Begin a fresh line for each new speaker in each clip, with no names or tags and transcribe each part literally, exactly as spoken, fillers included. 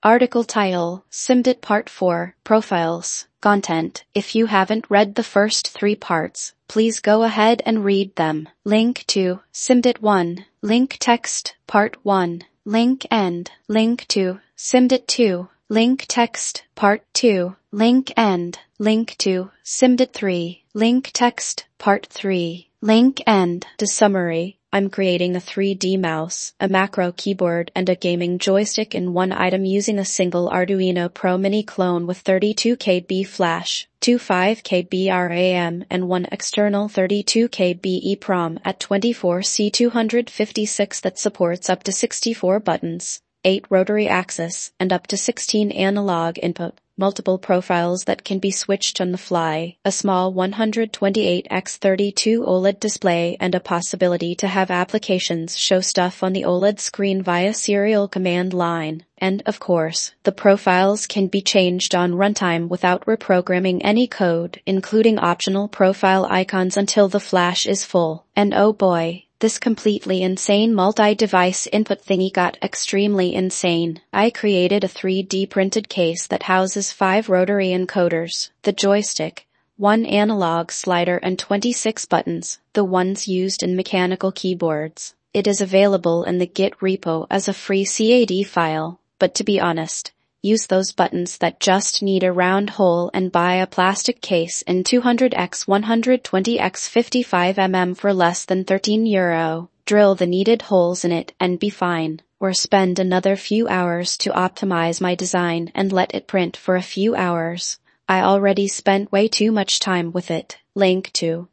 Article title, SimDit Part four, Profiles, Content. If you haven't read the first three parts, please go ahead and read them. Link to SimDit one, link text, Part one, link end, link to SimDit two, link text, Part two, link end, link to SimDit three, link text, Part three, link end. To summary, I'm creating a three D mouse, a macro keyboard, and a gaming joystick in one item using a single Arduino Pro Mini clone with thirty-two K B flash, two five K B RAM, and one external thirty-two K B EEPROM at twenty-four C two fifty-six that supports up to sixty-four buttons, eight rotary axis, and up to sixteen analog input. Multiple profiles that can be switched on the fly, a small one twenty-eight by thirty-two OLED display, and a possibility to have applications show stuff on the OLED screen via serial command line. And, of course, the profiles can be changed on runtime without reprogramming any code, including optional profile icons until the flash is full. And oh boy, this completely insane multi-device input thingy got extremely insane. I created a three D printed case that houses five rotary encoders, the joystick, one analog slider, and twenty-six buttons, the ones used in mechanical keyboards. It is available in the Git repo as a free C A D file, but to be honest, use those buttons that just need a round hole and buy a plastic case in two hundred by one twenty by fifty-five millimeters for less than thirteen euro. Drill the needed holes in it and be fine. Or spend another few hours to optimize my design and let it print for a few hours. I already spent way too much time with it. Link to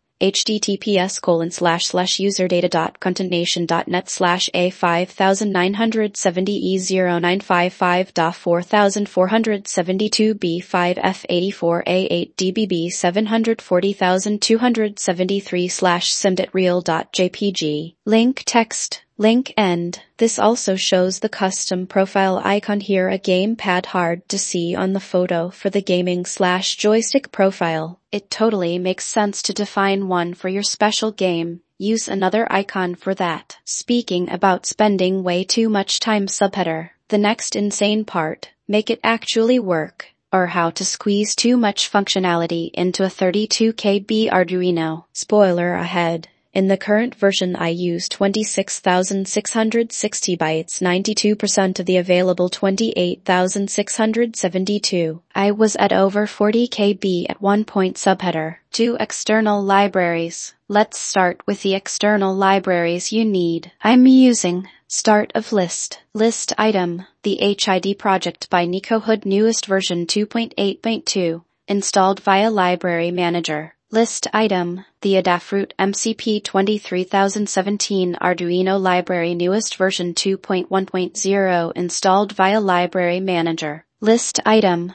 https colon slash slash userdata.contentnation.net slash a five nine seven zero e zero nine five five dot four four seven two b five f eighty-four a eight d b b seven four zero two seven three slash simditreal.jpg. Link text, link end. This also shows the custom profile icon here, a gamepad hard to see on the photo for the gaming slash joystick profile. It totally makes sense to define one for your special game. Use another icon for that. Speaking about spending way too much time, subheader. The next insane part, make it actually work, or how to squeeze too much functionality into a thirty-two K B Arduino. Spoiler ahead. In the current version I use twenty-six thousand six hundred sixty bytes, ninety-two percent of the available twenty-eight thousand six hundred seventy-two. I was at over forty K B at one point. Subheader. Two external libraries. Let's start with the external libraries you need. I'm using Start of List. List item. The H I D project by Nico Hood, newest version two point eight point two. Installed via Library Manager. List item. The Adafruit M C P twenty-three thousand seventeen Arduino library, newest version two point one point zero, installed via Library Manager. List item.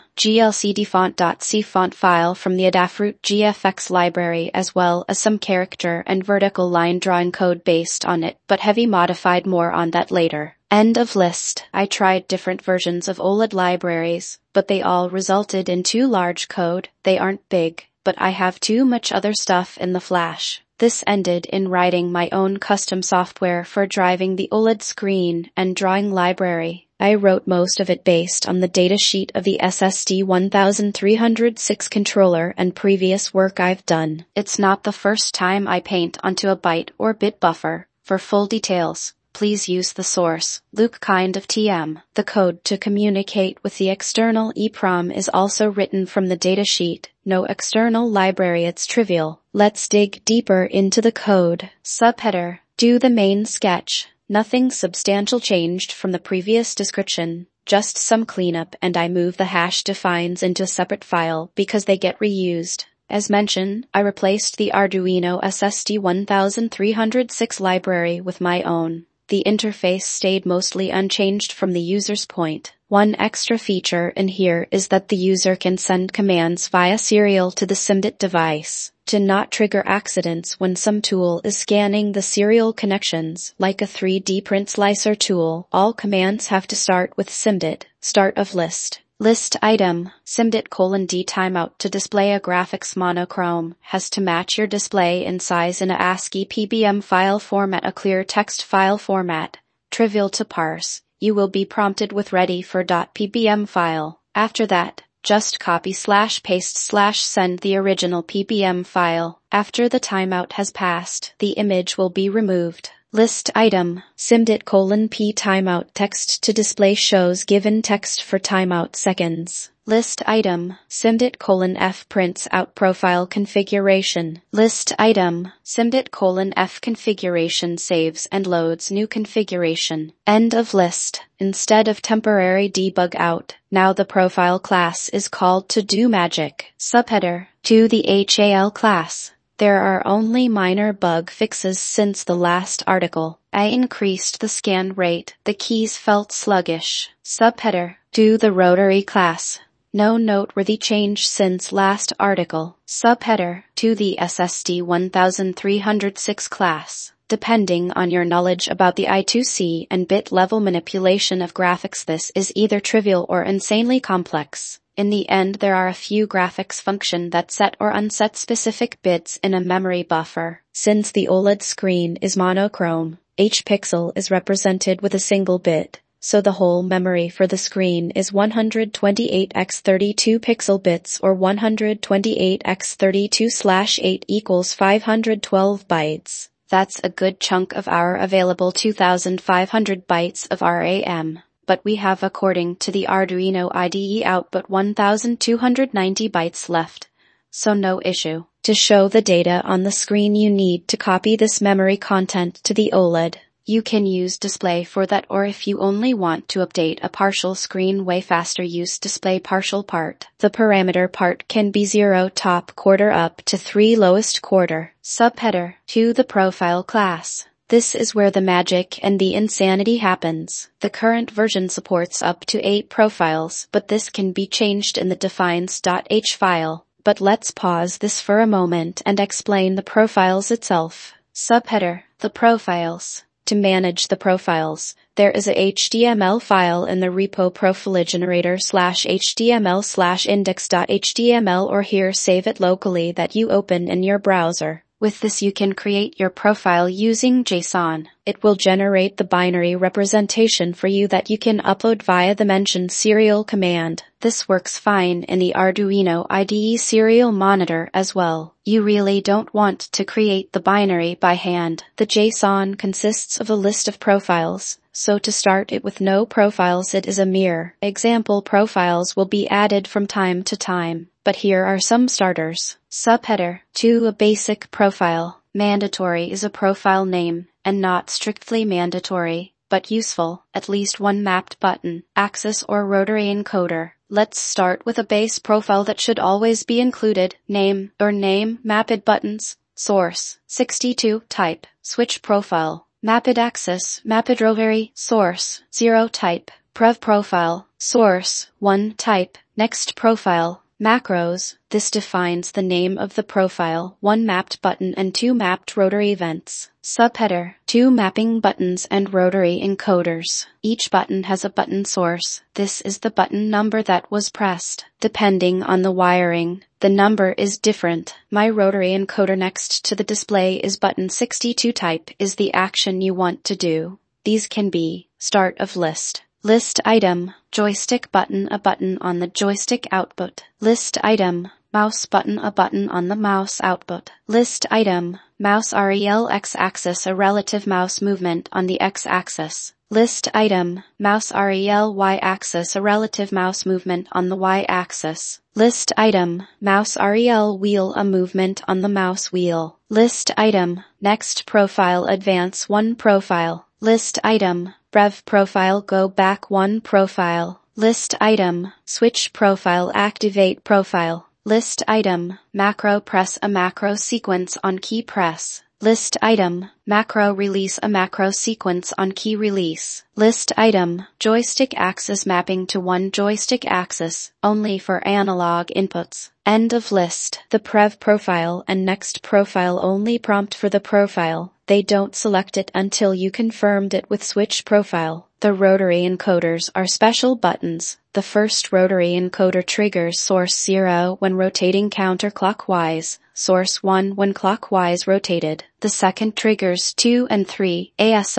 glcdfont.c font file from the Adafruit G F X library, as well as some character and vertical line drawing code based on it, but heavy modified. More on that later. End of list. I tried different versions of OLED libraries, but they all resulted in too large code. They aren't big, but I have too much other stuff in the flash. This ended in writing my own custom software for driving the OLED screen and drawing library. I wrote most of it based on the datasheet of the S S D one three oh six controller and previous work I've done. It's not the first time I paint onto a byte or bit buffer. For full details, please use the source, Luke Kind of T M. The code to communicate with the external EEPROM is also written from the datasheet. No external library, it's trivial. Let's dig deeper into the code. Subheader. Do the main sketch. Nothing substantial changed from the previous description, just some cleanup, and I move the hash defines into a separate file because they get reused. As mentioned, I replaced the Arduino S S D one three oh six library with my own. The interface stayed mostly unchanged from the user's point. One extra feature in here is that the user can send commands via serial to the SimDit device. To not trigger accidents when some tool is scanning the serial connections, like a three D print slicer tool, all commands have to start with SimDit, start of list. List item. SimDit colon D timeout to display a graphics monochrome has to match your display in size in a ASCII P B M file format, a clear text file format. Trivial to parse. you will be prompted with ready for .pbm file. After that, just copy slash paste slash send the original P B M file. After the timeout has passed, the image will be removed. List item, SIMDIT colon P timeout text to display shows given text for timeout seconds. List item, SIMDIT colon F prints out profile configuration. List item, SIMDIT colon F configuration saves and loads new configuration. End of list. Instead of temporary debug out, now the profile class is called to do magic. Subheader, to the H A L class. There are only minor bug fixes since the last article. I increased the scan rate. The keys felt sluggish. Subheader, to the rotary class. No noteworthy change since last article. Subheader, to the S S D one three oh six class. Depending on your knowledge about the I two C and bit level manipulation of graphics, this is either trivial or insanely complex. In the end, there are a few graphics function that set or unset specific bits in a memory buffer. Since the OLED screen is monochrome, each pixel is represented with a single bit, so the whole memory for the screen is one hundred twenty-eight by thirty-two pixel bits, or one hundred twenty-eight by thirty-two slash eight equals five hundred twelve bytes. That's a good chunk of our available two thousand five hundred bytes of RAM. But we have, according to the Arduino I D E output, one thousand two hundred ninety bytes left, so no issue. To show the data on the screen, you need to copy this memory content to the OLED. You can use display for that, or if you only want to update a partial screen way faster, use display partial part. The parameter part can be zero top quarter up to three lowest quarter. Subheader, to the profile class. This is where the magic and the insanity happens. The current version supports up to eight profiles, but this can be changed in the defines.h file. But let's pause this for a moment and explain the profiles itself. Subheader, the profiles. To manage the profiles, there is a H T M L file in the repo profilegenerator slash html slash index.html, or here save it locally, that you open in your browser. With this you can create your profile using JSON. It will generate the binary representation for you that you can upload via the mentioned serial command. This works fine in the Arduino I D E serial monitor as well. You really don't want to create the binary by hand. The JSON consists of a list of profiles, so to start it with no profiles, it is a mere example. Profiles will be added from time to time, but here are some starters. Subheader, to a basic profile. Mandatory is a profile name, and not strictly mandatory, but useful. At least one mapped button, axis or rotary encoder. Let's start with a base profile that should always be included. Name or name, mapped buttons, source, sixty-two, type, switch profile, mapped axis, mapped rotary, source, zero type, prev profile, source, one type, next profile, macros. This defines the name of the profile, one mapped button and two mapped rotary events. Subheader, two mapping buttons and rotary encoders. Each button has a button source. This is the button number that was pressed. Depending on the wiring, the number is different. My rotary encoder next to the display is button sixty-two. Type is the action you want to do. These can be start of list, list item, joystick button, a button on the joystick output, list item, mouse button, a button on the mouse output, list item, mouse rel x-axis, a relative mouse movement on the x-axis, list item, mouse rel y-axis, a relative mouse movement on the y-axis, list item, mouse rel wheel, a movement on the mouse wheel, list item, next profile, advance one profile, list item, rev profile, go back one profile, list item, switch profile, activate profile, list item, macro press, a macro sequence on key press, list item, macro release, a macro sequence on key release, list item, joystick axis mapping to one joystick axis, only for analog inputs, end of list. The prev profile and next profile only prompt for the profile. They don't select it until you confirmed it with switch profile. The rotary encoders are special buttons. The first rotary encoder triggers source zero when rotating counterclockwise, source one when clockwise rotated. The second triggers two and three, A S O.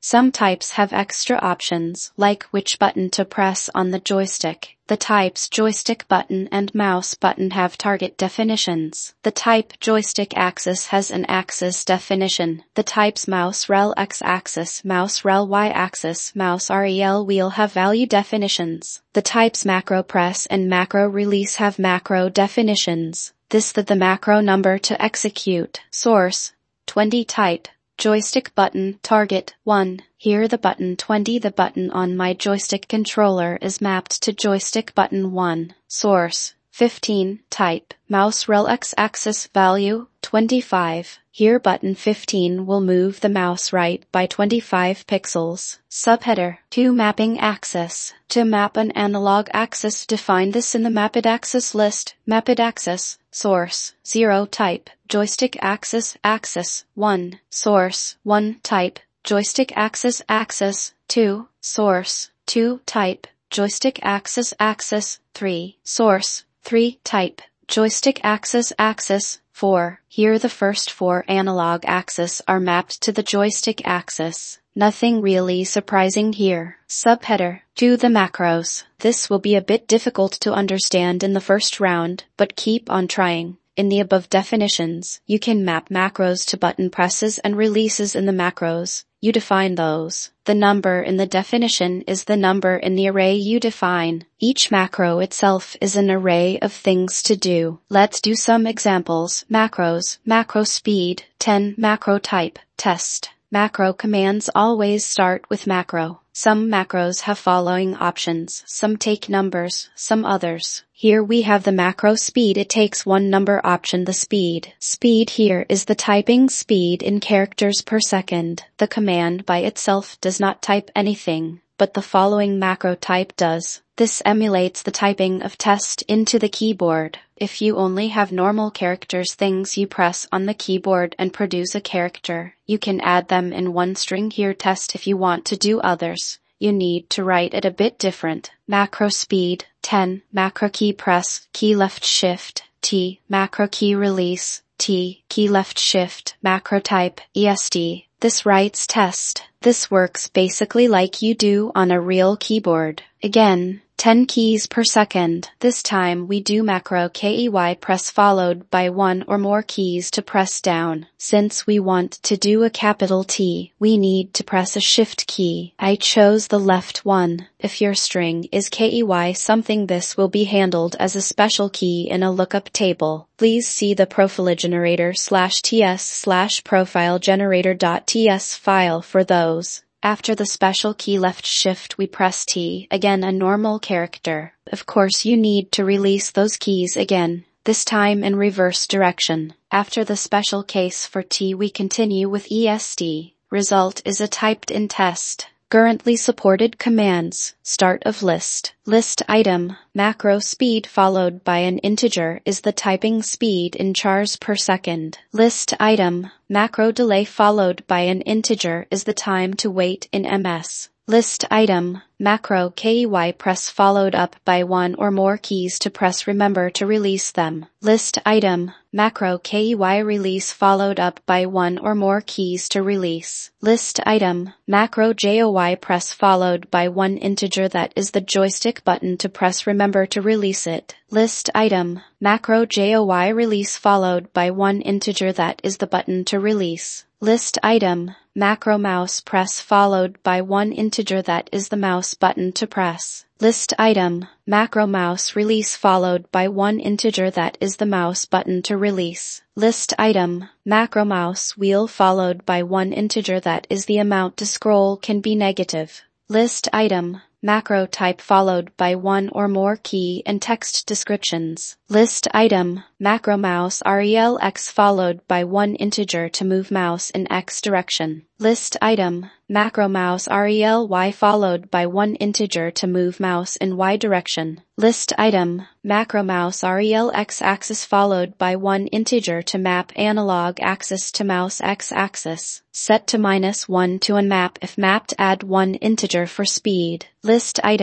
Some types have extra options, like which button to press on the joystick. The types joystick button and mouse button have target definitions. The type joystick axis has an axis definition. The types mouse rel x-axis, mouse rel y-axis, mouse rel wheel have value definitions. The types macro press and macro release have macro definitions. This the, the macro number to execute. Source twenty type joystick button target one. Here the button twenty. The button on my joystick controller is mapped to joystick button one. Source fifteen type mouse rel x-axis value twenty-five. Here button fifteen will move the mouse right by twenty-five pixels. Subheader to mapping axis. To map an analog axis, define this in the mapped axis list. Mapped axis. Source zero type joystick axis axis one. Source one type joystick axis axis two. Source two type joystick axis axis three. Source three type joystick axis axis four. Here the first four analog axes are mapped to the joystick axis. Nothing really surprising here. Subheader to the macros. This will be a bit difficult to understand in the first round, but keep on trying. In the above definitions, you can map macros to button presses and releases in the macros. You define those. The number in the definition is the number in the array you define. Each macro itself is an array of things to do. Let's do some examples. Macros, macro speed, ten, macro type, test. Macro commands always start with macro. Some macros have following options. Some take numbers, some others. Here we have the macro speed. It takes one number option, the speed. Speed here is the typing speed in characters per second. The command by itself does not type anything, but the following macro type does. This emulates the typing of test into the keyboard. If you only have normal characters, things you press on the keyboard and produce a character, you can add them in one string here. Test. If you want to do others, you need to write it a bit different. Macro speed, ten, macro key press, key left shift, T, macro key release, T, key left shift, macro type, E S D. This writes test. This works basically like you do on a real keyboard. Again, ten keys per second. This time we do macro key press followed by one or more keys to press down. Since we want to do a capital T, we need to press a shift key. I chose the left one. If your string is key something, this will be handled as a special key in a lookup table. Please see the profile generator slash ts slash profile generator dot ts file for those. After the special key left shift we press T, again a normal character. Of course you need to release those keys again, this time in reverse direction. After the special case for T we continue with E S D. Result is a typed in test. Currently supported commands. Start of list. List item. Macro speed followed by an integer is the typing speed in chars per second. List item. Macro delay followed by an integer is the time to wait in M S. List item. Macro key press followed up by one or more keys to press. Remember to release them. List item. Macro key release followed up by one or more keys to release. List item. Macro joy press followed by one integer that is the joystick button to press. Remember to release it. List item. Macro joy release followed by one integer that is the button to release. List item. Macro mouse press followed by one integer that is the mouse button to press. List item. Macro mouse release followed by one integer that is the mouse button to release. List item. Macro mouse wheel followed by one integer that is the amount to scroll can be negative. List item. Macro type followed by one or more key and text descriptions. List item. Macro mouse rel x followed by one integer to move mouse in x direction. List item. Macro mouse rel y followed by one integer to move mouse in y direction. List item. Macro mouse rel x axis followed by one integer to map analog axis to mouse x axis. Set to minus one to unmap if mapped. Add one integer for speed. List item.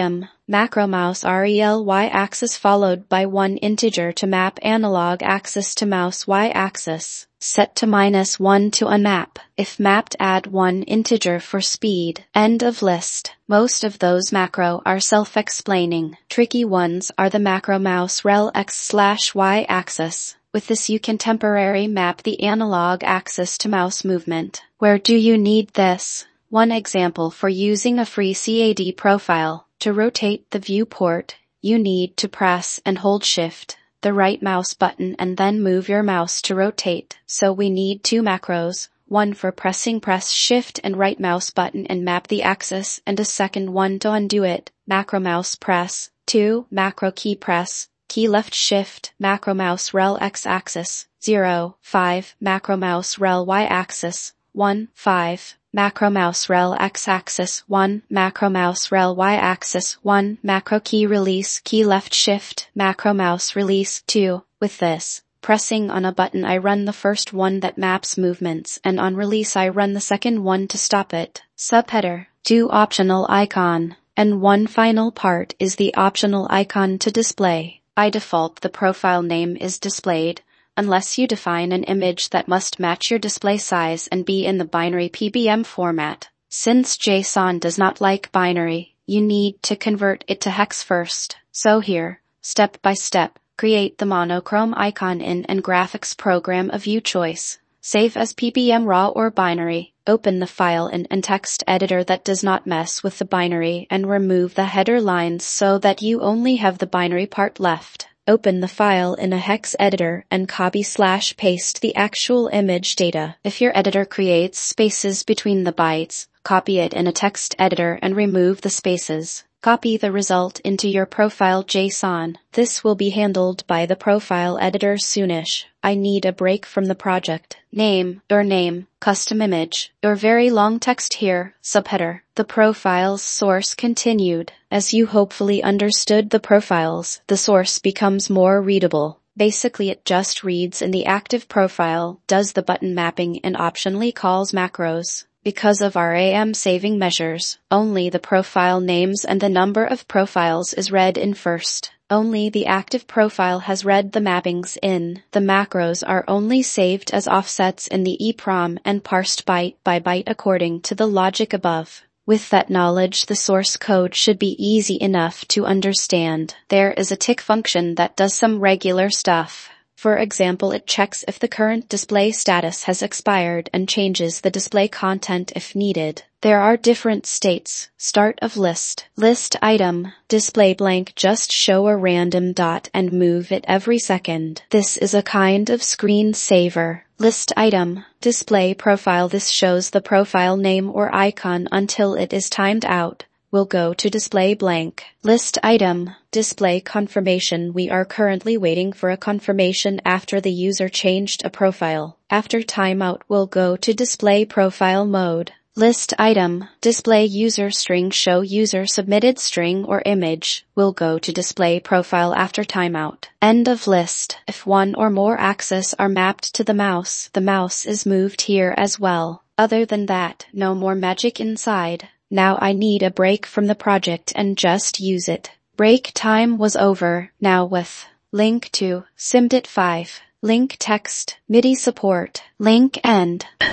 macro mouse rel y-axis followed by one integer to map analog axis to mouse y-axis. Set to minus one to unmap. If mapped, add one integer for speed. End of list. Most of those macro are self-explaining. Tricky ones are the macro mouse rel x slash y-axis. With this you can temporarily map the analog axis to mouse movement. Where do you need this? One example for using a free C A D profile. To rotate the viewport, you need to press and hold Shift, the right mouse button, and then move your mouse to rotate. So we need two macros, one for pressing press Shift and right mouse button and map the axis, and a second one to undo it, macro mouse press, two, macro key press, key left Shift, macro mouse rel x axis, zero, five, macro mouse rel y axis, one, five. Macro mouse rel x-axis one, macro mouse rel y-axis one, macro key release, key left Shift, macro mouse release two. With this, pressing on a button I run the first one that maps movements, and on release I run the second one to stop it. Subheader, two optional icon, and one final part is the optional icon to display. By default the profile name is displayed, unless you define an image that must match your display size and be in the binary P B M format. Since JSON does not like binary, you need to convert it to hex first. So here, step by step, create the monochrome icon in and graphics program of your choice. Save as P B M raw or binary. Open the file in an text editor that does not mess with the binary and remove the header lines so that you only have the binary part left. Open the file in a hex editor and copy slash paste the actual image data. If your editor creates spaces between the bytes, copy it in a text editor and remove the spaces. Copy the result into your profile JSON. This will be handled by the profile editor soonish. I need a break from the project. Name, your name, custom image, your very long text here, subheader. The profile's source continued. As you hopefully understood the profiles, the source becomes more readable. Basically it just reads in the active profile, does the button mapping, and optionally calls macros. Because of R A M saving measures, only the profile names and the number of profiles is read in first. Only the active profile has read the mappings in. The macros are only saved as offsets in the EEPROM and parsed byte by byte according to the logic above. With that knowledge, the source code should be easy enough to understand. There is a tick function that does some regular stuff. For example, it checks if the current display status has expired and changes the display content if needed. There are different states. Start of list. List item. Display blank. Just show a random dot and move it every second. This is a kind of screensaver. List item. Display profile. This shows the profile name or icon until it is timed out. We'll go to display blank. List item. Display confirmation. We are currently waiting for a confirmation after the user changed a profile. After timeout, we'll go to display profile mode. List item. Display user string. Show user submitted string or image. We'll go to display profile after timeout. End of list. If one or more axes are mapped to the mouse, the mouse is moved here as well. Other than that, no more magic inside. Now I need a break from the project and just use it. Break time was over. Now with link to SimDit five, link text, MIDI support, link end.